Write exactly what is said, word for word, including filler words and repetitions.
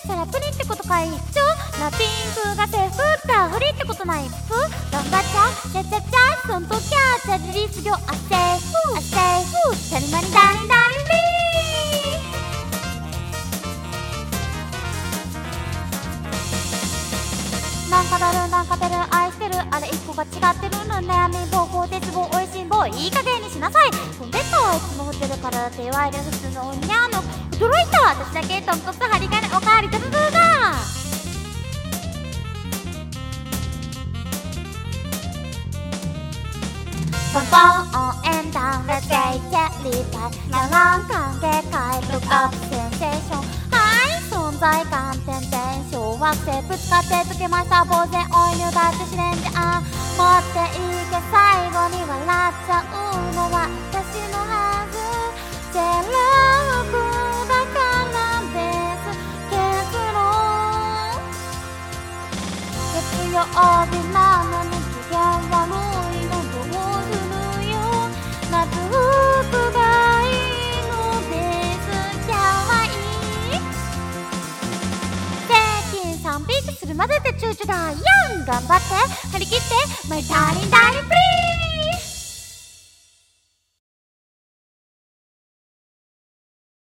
したらプリってことかい。ちょラッピングがセーフだフリってことない。ふ頑張っちゃちゃちゃちゃそんときゃちゃリリース業あせあせチャリマリダリダリリなんかだるなんか出る愛してるあれ一個が違ってるの悩み暴行絶望おいしん坊いい加減にしなさい。飛んでったいつも振ってるからっていわゆる普通のおにゃーの驚いた私だけトンコツ針金おかわりドゥドゥドゥだポンポンオンエンダウンレッツゲイチェリーパイララン関係界ブックアップセンセーションはい存在感点々小惑星ぶつかってつけました呆然追い抜かって試練じゃ持っていけ最後に笑っちゃうのは私のはずゼロだからです結論月曜日なのに機嫌悪いのどうするよ夏服がいいのですキャワイイ平均さんピースするまででチューチュだヤン頑張って張り切ってマイダーリンダーリンプリー